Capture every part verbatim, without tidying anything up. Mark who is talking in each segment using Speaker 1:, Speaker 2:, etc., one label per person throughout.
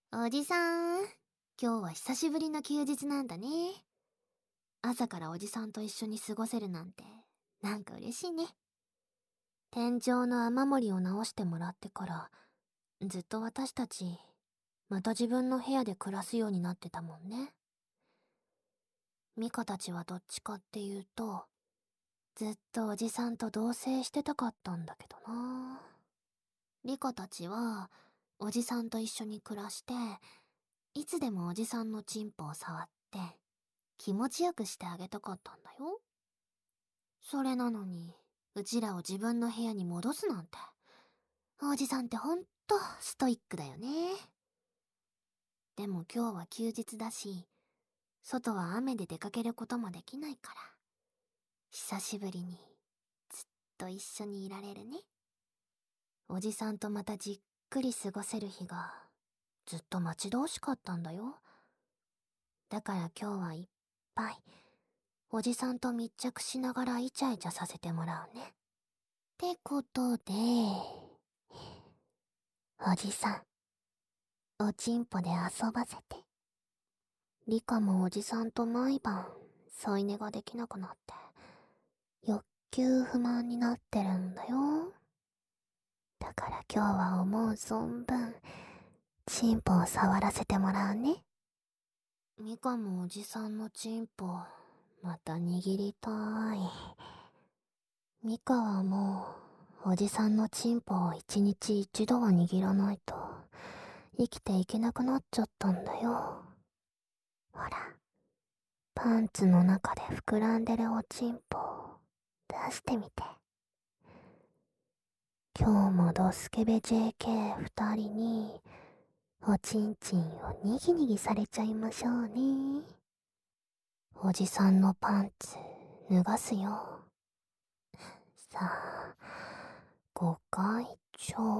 Speaker 1: おじさん、今日は久しぶりの休日なんだね。朝からおじさんと一緒に過ごせるなんて、なんか嬉しいね。天井の雨漏りを直してもらってから、ずっと私たち、また自分の部屋で暮らすようになってたもんね。ミカたちはどっちかっていうと、ずっとおじさんと同棲してたかったんだけどな。リカたちは、おじさんと一緒に暮らして、いつでもおじさんのチンポを触って、気持ちよくしてあげたかったんだよ。それなのに、うちらを自分の部屋に戻すなんて。おじさんってほんとストイックだよね。でも今日は休日だし、外は雨で出かけることもできないから、久しぶりにずっと一緒にいられるね。おじさんとまたじっくり過ごせる日が、ずっと待ち遠しかったんだよ。だから今日はいっぱい、おじさんと密着しながらイチャイチャさせてもらうね。ってことで、おじさん、おちんぽで遊ばせて。リカもおじさんと毎晩、添い寝ができなくなって、欲求不満になってるんだよ。だから今日は思う存分、チンポを触らせてもらうね。ミカもおじさんのチンポ、また握りたい。ミカはもう、おじさんのチンポを一日一度は握らないと、生きていけなくなっちゃったんだよ。ほら、パンツの中で膨らんでるおちんぽを出してみて。今日もドスケベ ジェーケーふたりに、おちんちんをにぎにぎされちゃいましょうね。おじさんのパンツ、脱がすよ。さあ、ごかいちょう。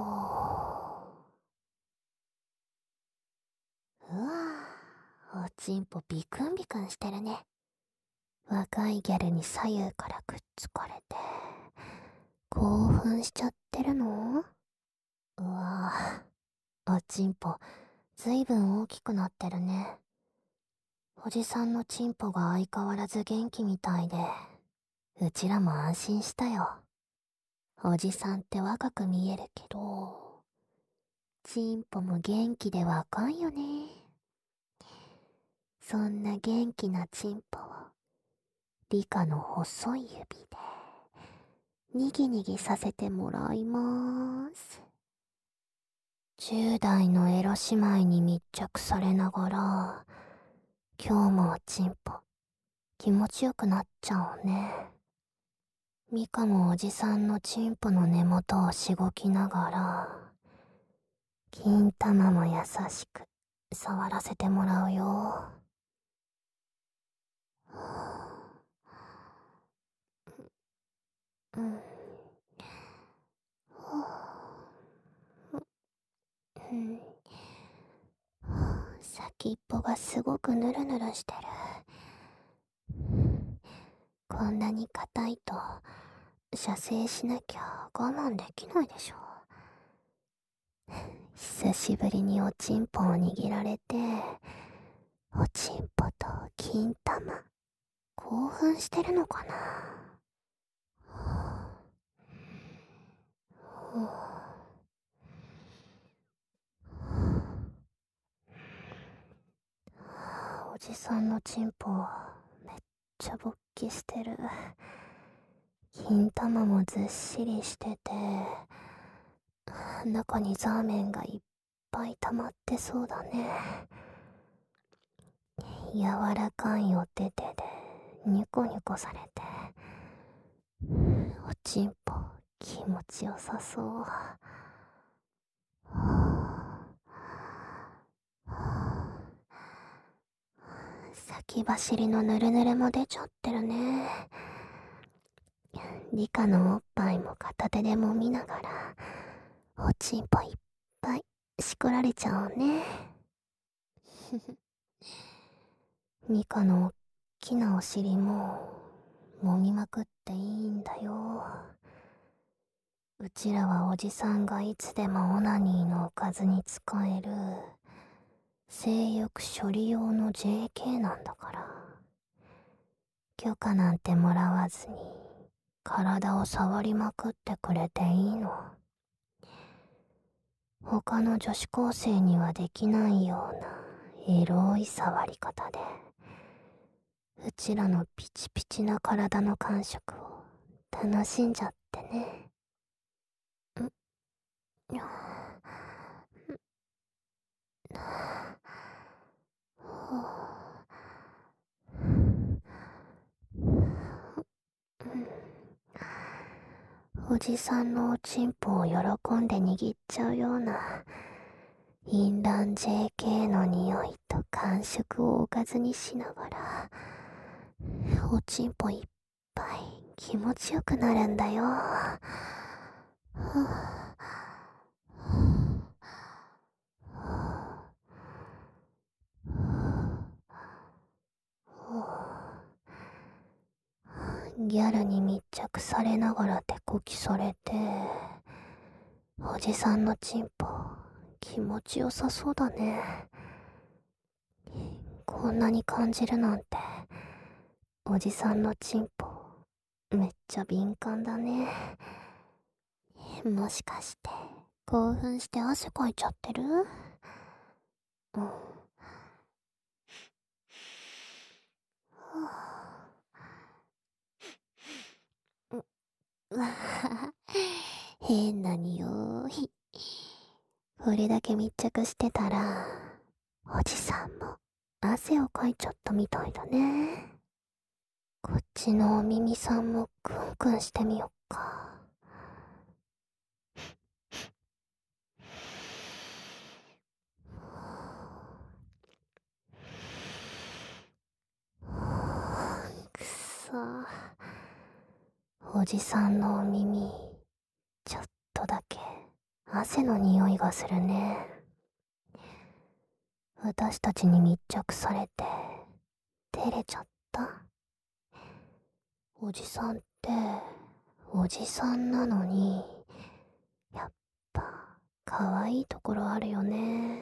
Speaker 1: うわぁ、おちんぽビクンビクンしてるね。若いギャルに左右からくっつかれて、興奮しちゃってるの？うわぁ、おちんぽ、ずいぶん大きくなってるね。おじさんのちんぽが相変わらず元気みたいで、うちらも安心したよ。おじさんって若く見えるけど、ちんぽも元気で若いよね。そんな元気なちんぽを、リカの細い指で、にぎにぎさせてもらいまーす。じゅう代のエロ姉妹に密着されながら、今日もおちんぽ、気持ちよくなっちゃうね。ミカもおじさんのチンポの根元をしごきながら、金玉も優しく触らせてもらうよ。うん。うん。先っぽがすごくヌルヌルしてる。こんなに硬いと、射精しなきゃ我慢できないでしょ。久しぶりにおちんぽを握られて、おちんぽと金玉、興奮してるのかな。おじさんのチンポ、めっちゃ勃起してる。金玉もずっしりしてて、中にザーメンがいっぱい溜まってそうだね。柔らかいお手手でニュコニュコされて、おちんぽ気持ちよさそう。先走りのヌルヌルも出ちゃってるね。リカのおっぱいも片手で揉みながら、おちんぽいっぱいしこられちゃうね。ミカのおっきなお尻も揉みまくっていいんだよ。うちらはおじさんがいつでもオナニーのおかずに使える性欲処理用の ジェーケー なんだから、許可なんてもらわずに体を触りまくってくれていいの。他の女子高生にはできないようなエロい触り方で、うちらのピチピチな体の感触を楽しんじゃってね。んおじさんのおちんぽを喜んで握っちゃうような淫乱 ジェーケー の匂いと感触をおかずにしながら、おちんぽいっぱい気持ちよくなるんだよ。ギャルに密着されながら手こきされて、おじさんのチンポ気持ちよさそうだね。こんなに感じるなんて、おじさんのチンポめっちゃ敏感だね。もしかして興奮して汗かいちゃってる？うん。うわぁ、変な匂い。これだけ密着してたら、おじさんも汗をかいちゃったみたいだね。こっちのお耳さんもクンクンしてみよっか。くそ。おじさんのお耳、ちょっとだけ汗の匂いがするね。私たちに密着されて照れちゃった。おじさんっておじさんなのに、やっぱ可愛いところあるよね。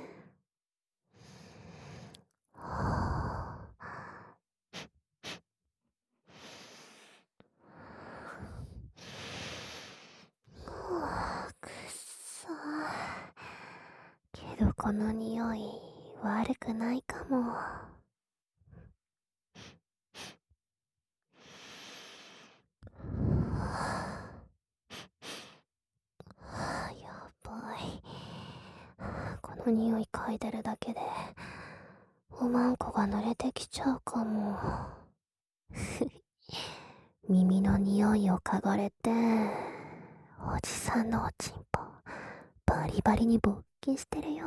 Speaker 1: はぁ、くっそー。けどこの匂い悪くないかも。やばい。この匂い嗅いでるだけでおまんこが濡れてきちゃうかも。耳の匂いを嗅がれて、おじさんのおちんぽバリバリに勃起してるよ。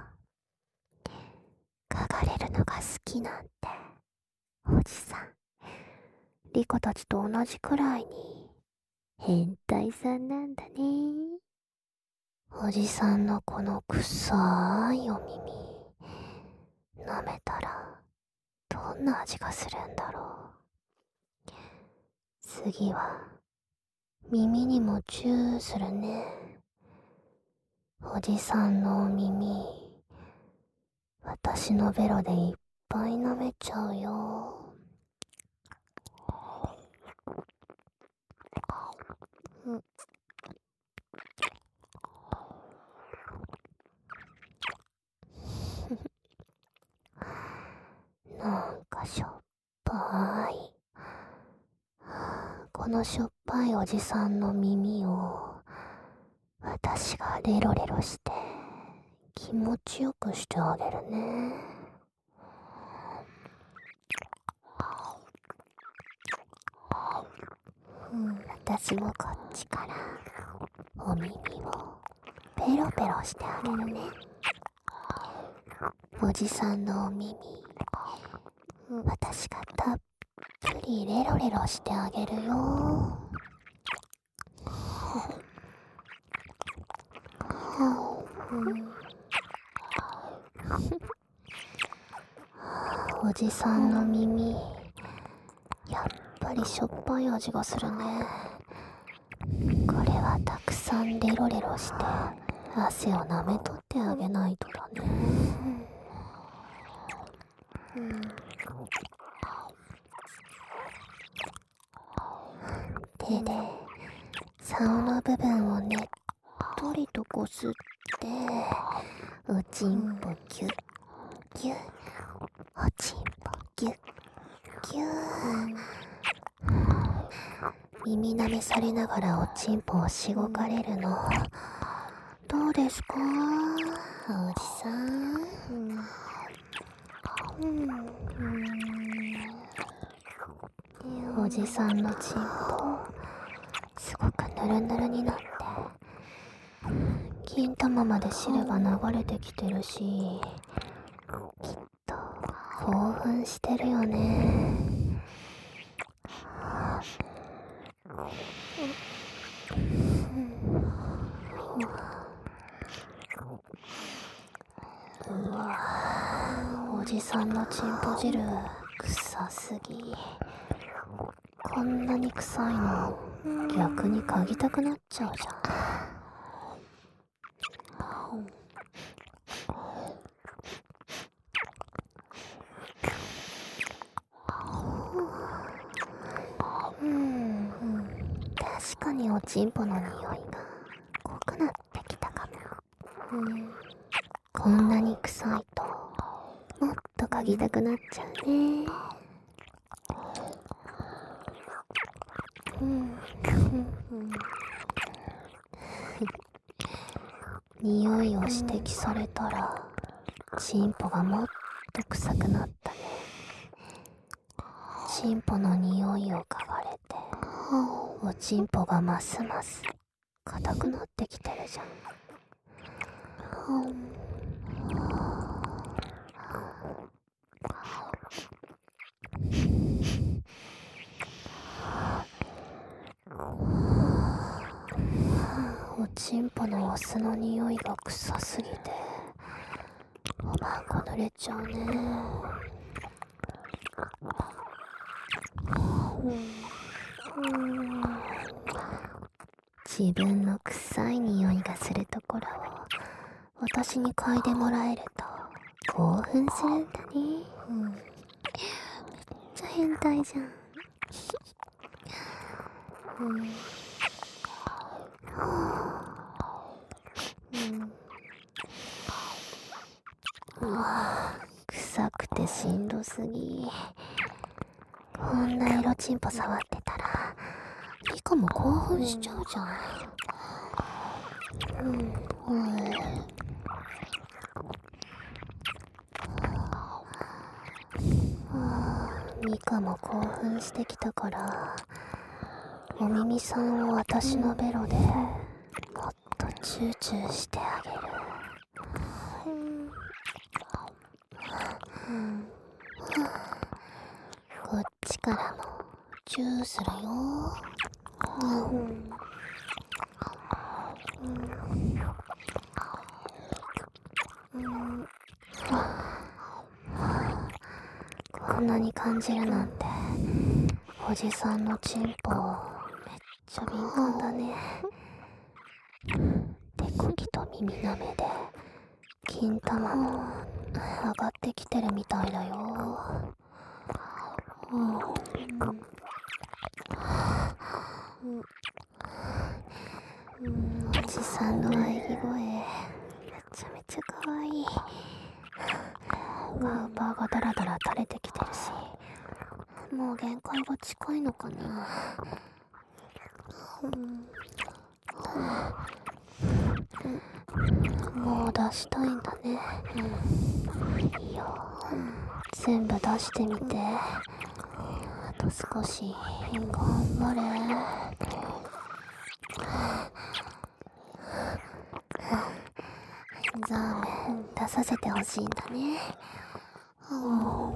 Speaker 1: 嗅がれるのが好きなんて、おじさんリコたちと同じくらいに変態さんなんだね。おじさんのこのくさいお耳舐めたらどんな味がするんだろう。次は耳にもチューするね。おじさんのお耳、私のベロでいっぱい舐めちゃうよ。うん、なんかしょっぱい。このしょっぱいおじさんの耳を私がレロレロして気持ちよくしてあげるね。うん、私もこっちからお耳をペロペロしてあげるね。おじさんのお耳、私がたっぷりレロレロしてあげるよ。おじさんの耳、やっぱりしょっぱい味がするね。これはたくさんレロレロして汗を舐めとってあげないとだね。 うん、手で竿の部分をねっとりとこすっておちんぽギュッギュッおちんぽギュッギュッ、うん、耳舐めされながらおちんぽをしごかれるの、どうですかおじさん、うんうんうん、おじさんのちんぽすごくぬるぬるになって金玉まで汁が流れてきてるし、きっと興奮してるよね。うわ、おじさんのちんぽ汁臭すぎ。こんなに臭いの逆に嗅ぎたくなっちゃうじゃん。うん、うん、確かにおちんぽの匂いが濃くなってきたかも。うん、こんなに臭いともっと嗅ぎたくなっちゃうね。うん、うん、うん、匂いを指摘されたらちんぽがもっと臭くなったね。ちんぽの匂いを嗅がれておちんぽがますます硬くなってきてるじゃん。おちんぽのお酢の匂いが臭すぎておまんこ濡れちゃうね。うん、自分の臭い匂いがするところを私に嗅いでもらえると興奮するんだね。うん、めっちゃ変態じゃん。うん、うん、うわ、臭くてしんどすぎ。こんな色チンポ触ってたらリカも興奮しちゃうじゃん。うん、うん、ミカも興奮してきたからお耳さんを私のベロでもっとチューチューしてあげる。うん、こっちからもチューするよ。うん、うん、こんなに感じるなんておじさんのチンポめっちゃ敏感だね。手こきと耳なめで金玉も上がってきてるみたいだよ。うん、うん、うん、おじさんの喘ぎ声めちゃめちゃかわいい。ガウパーがダラダラ垂れてきてるしもう限界が近いのかな。うん、うん、もう出したいんだね。うん、いいよ、うん、全部出してみて。あと少し頑張れ。ザーメン出させてほしいんだね。うん、うん、も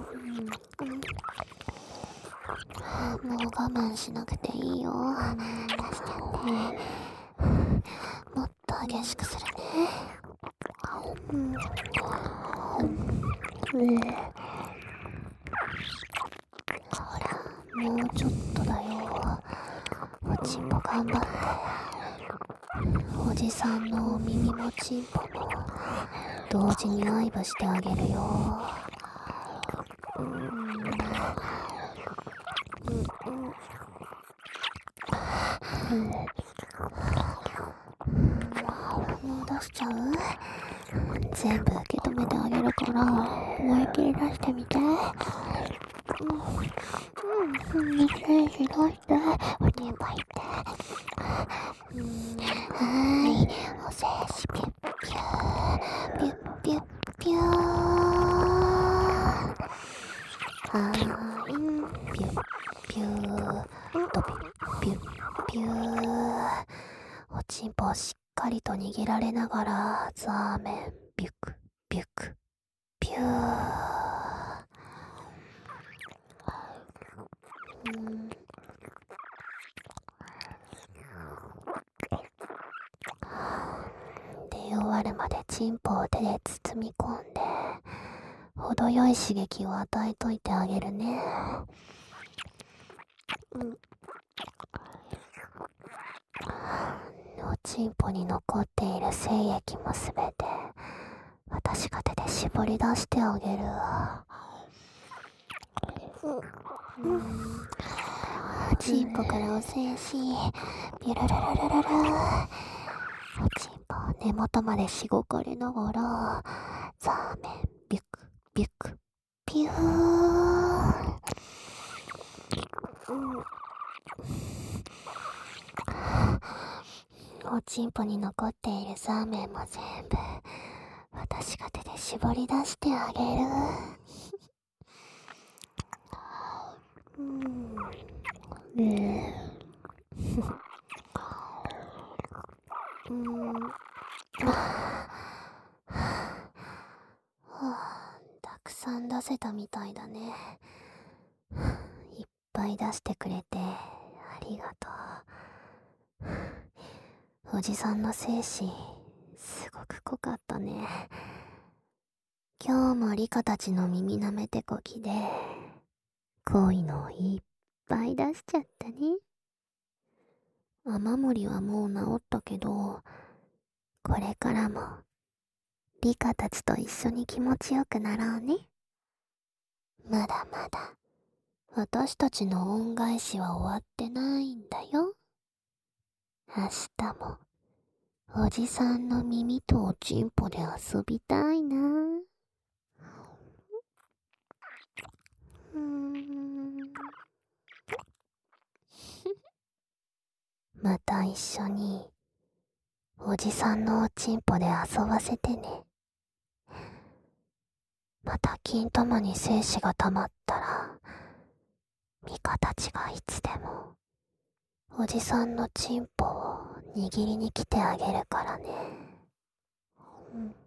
Speaker 1: う我慢しなくていいよ。出しちゃって、もっと激しくするね。うん、うん、ほらもうちょっとだよ。おちんぽ頑張って。おじさんのお耳もちんぽも同時に愛撫してあげるよ。 うん、うん、うん、もう出しちゃう？全部受け止めてあげるから思いっきり出してみて。うん、うん、うん、精子出しておちんぽいって。うん、はーい、お精子ピュッピューピュッピュッピュー。はーい、ピュッピューとピュッピュッピュー。おちんぽをしっかりと握られながらザーメンビュクビュクピュー。うん、出終わるまでチンポを手で包み込んで程よい刺激を与えといてあげるね。うん、おちんぽに残っている精液もすべて私が手で絞り出してあげるわ。うん、チンポからお精子ビュルルルルルル。おちんぽを根元までしごかれながらザーメンビュクビュクピュー。うん、おちんぽに残っているザーメンも全部私が手で絞り出してあげる。うん、うん、うん、はあ、たくさん出せたみたいだね。いっぱい出してくれてありがとう。おじさんの精子すごく濃かったね。今日もリカたちの耳なめてこきで濃いのをいっぱい出しちゃったね。雨漏りはもう治ったけど、これからもリカたちと一緒に気持ちよくなろうね。まだまだ私たちの恩返しは終わってないんだよ。明日もおじさんの耳とおちんぽで遊びたいな。うーんまた一緒におじさんのおちんぽで遊ばせてね。また金玉に精子が溜まったらミカたちがいつでもおじさんのチンポを握りに来てあげるからね。うん。